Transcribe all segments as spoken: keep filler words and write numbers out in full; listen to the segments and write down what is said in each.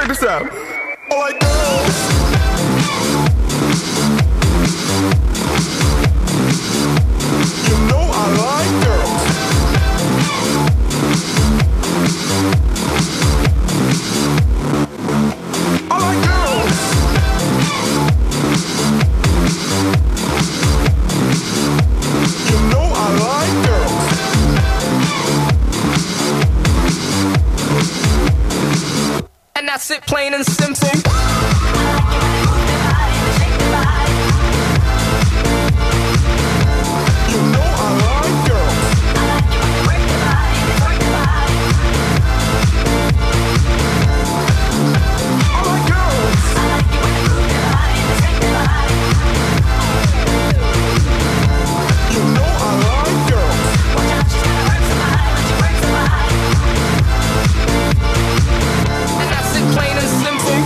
check this out. All I girls. You know I like girls. I like girls. You know I like girls. And that's it, plain and simple. You know I like girls. I like you when you work the body, work the body. I like girls. I like you when you move the body, shake the body. You know I like girls. Watch out, she's gonna hurt somebody when she works the body. And that's it, plain and simple.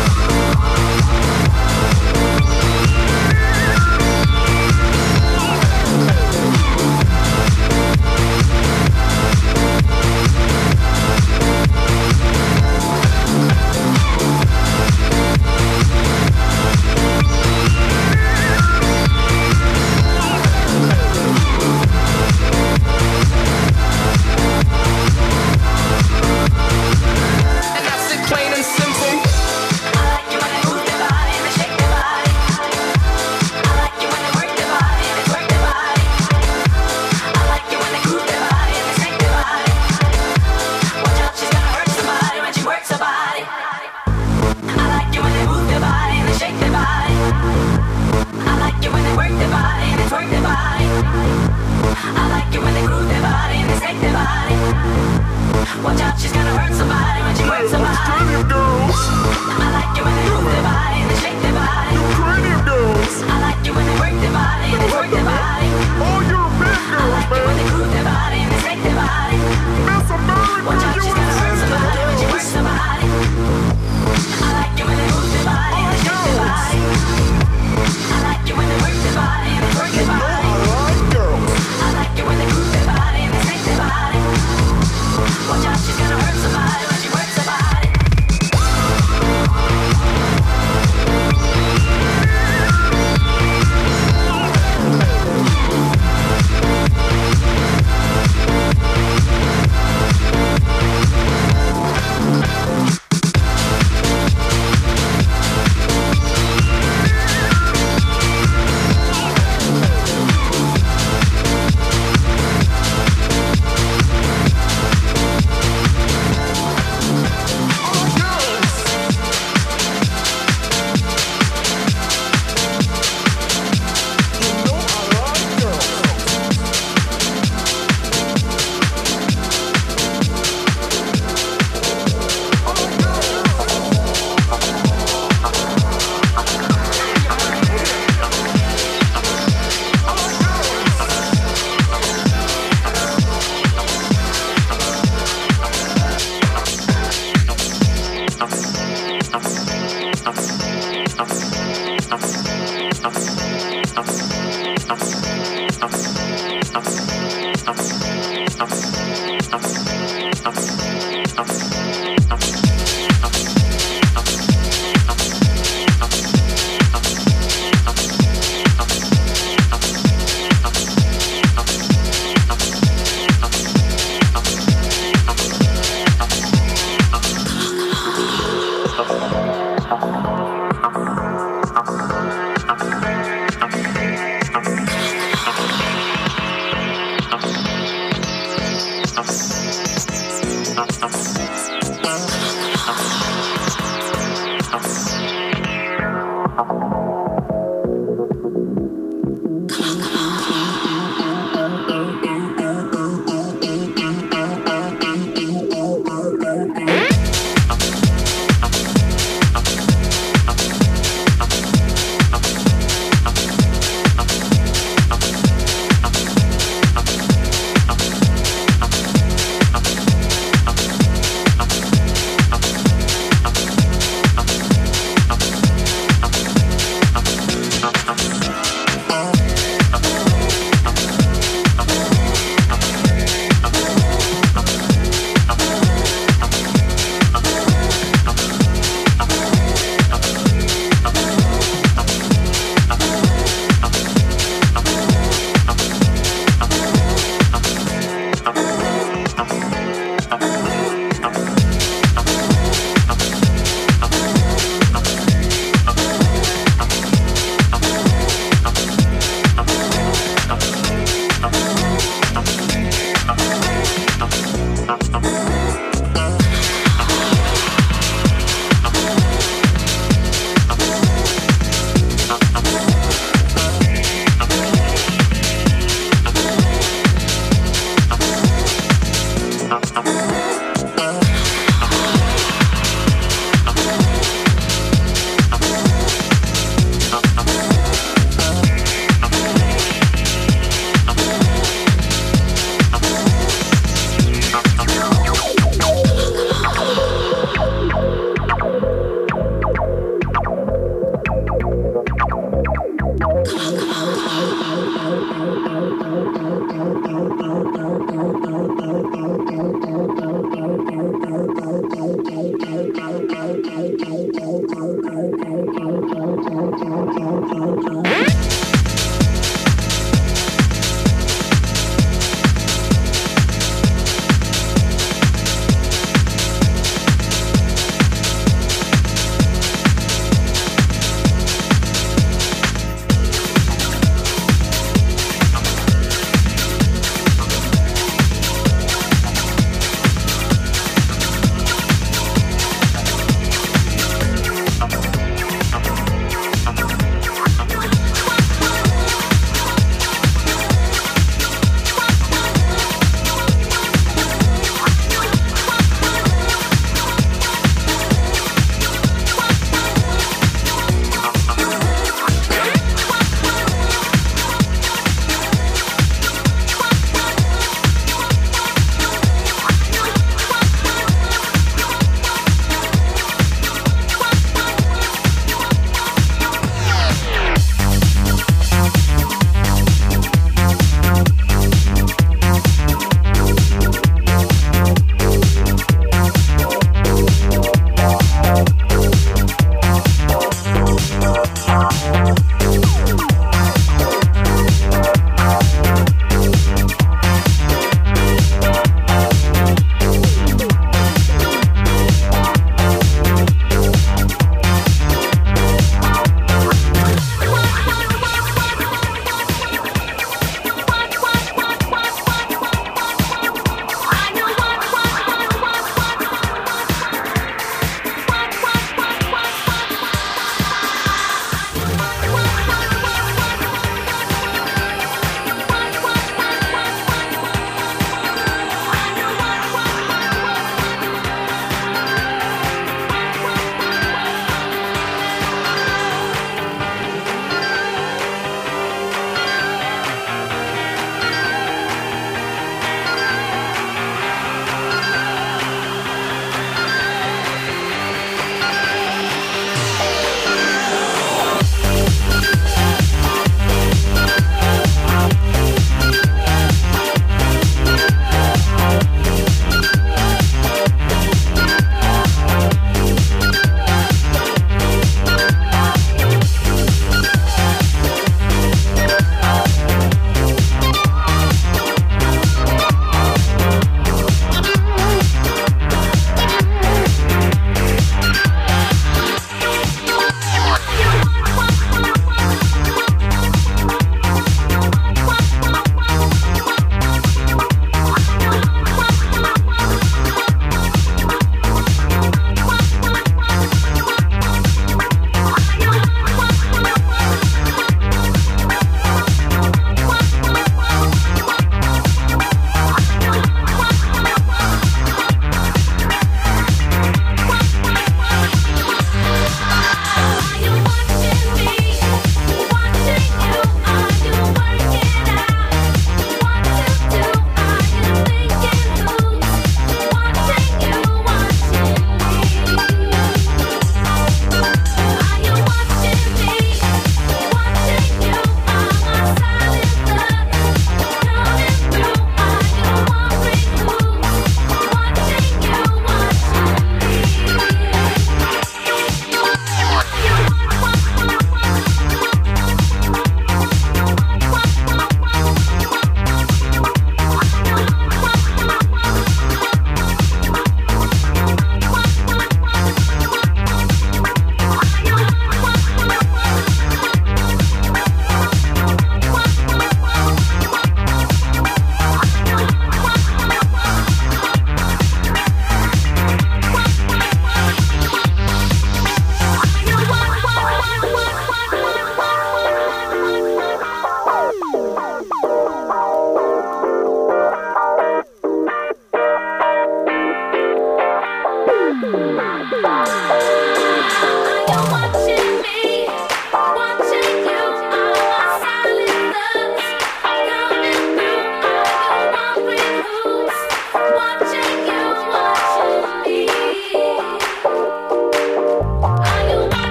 And that's it, plain and simple. I like you when they move their body and they shake their body. I like you when they work their body and they twerk their body. I like you when they groove their body and they shake their body. Watch out, she's gonna hurt somebody when she works her body. I like you when they move their body and they shake their body. I like you when they work their body and they twerk their body. I like you when they groove their body and they shake their body. Watch out, she's gonna hurt somebody when she works her body. I like you when they move their body and they shake their body. I like you when they work their body and they twerk their body. I like you when they groove their body and they shake their body. Watch out, she's gonna hurt somebody when she works her body. I like you when they move their body and they shake their body. I like you when they work their body and they twerk their body. I like you when they groove their body and they shake their body. Watch out, she's gonna hurt somebody when she works her body.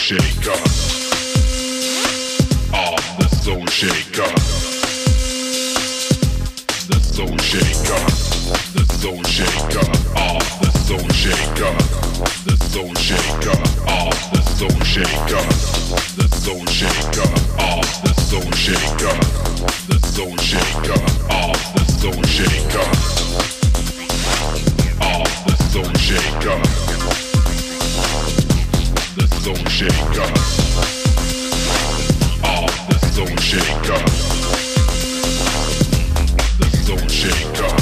shaker. Ah, the soul shaker. The soul shaker. The soul shaker. Ah, the soul shaker. The soul shaker. Ah, the soul shaker. The soul shaker. Ah, the soul shaker. The soul shaker. Ah, the soul shaker. Ah, the soul shaker. The soul shaker. Ah, the soul shaker. The soul shaker.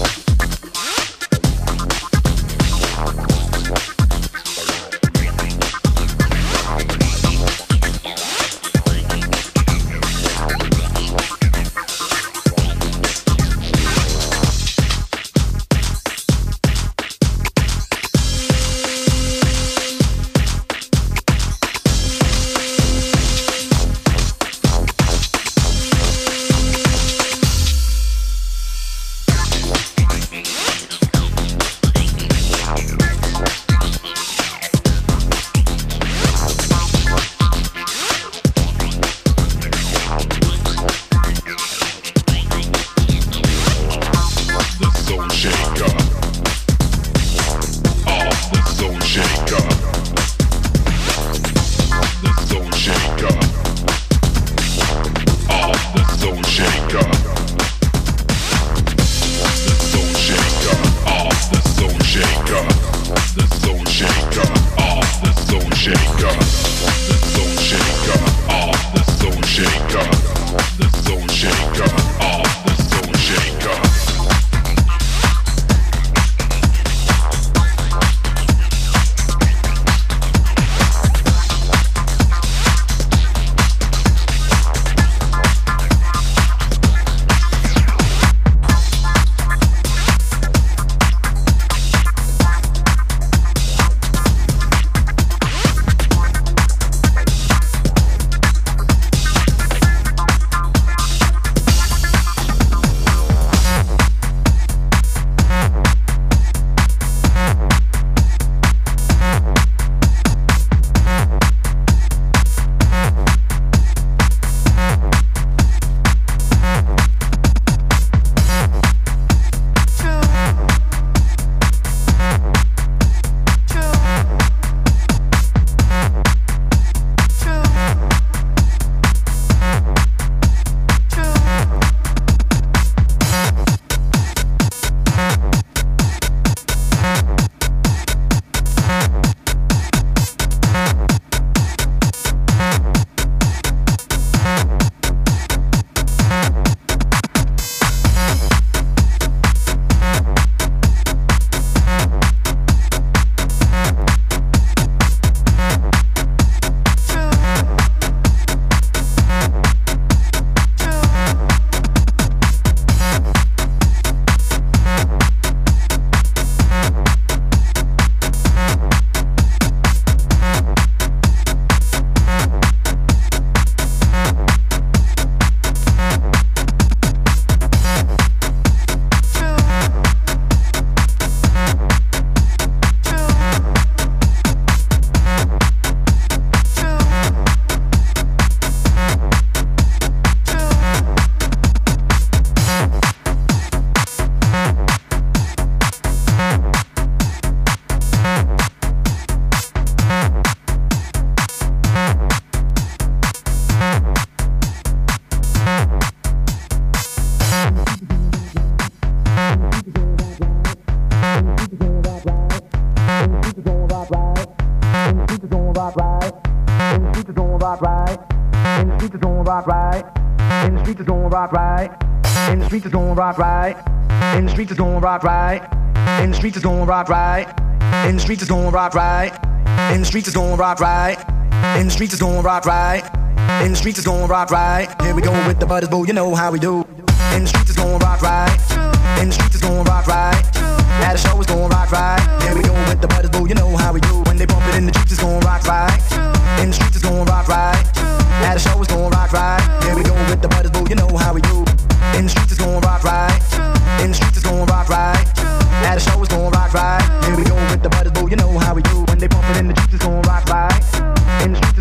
streets is going rock right. In the streets is going rock right. In the streets is going rock right. In the streets is going rock right. Here we go with the butters, boo, you know how we do. In the streets is going rock right. In the streets is going rock right. Now the show is going rock right. Here we go with the butters, boo, you know how we do. When they bump it in the streets is going rock right. In the streets is going rock right. Now the show is going rock right. Here we go with the butters, boo, you know how we do. In the streets is going rock right. In the streets is going rock right. Now the show is going rock right. Here we go with the butters, boo, you know how we do. When they bump it in the streets is going rock right. In the streets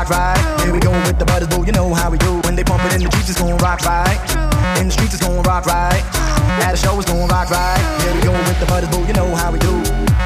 rock right. Here we go with the butters, boo, you know how we do. When they pump it in the streets, it's gonna rock right. In the streets, it's gonna rock right. At a show, it's gonna rock right. Here we go with the butters, boo, you know how we do.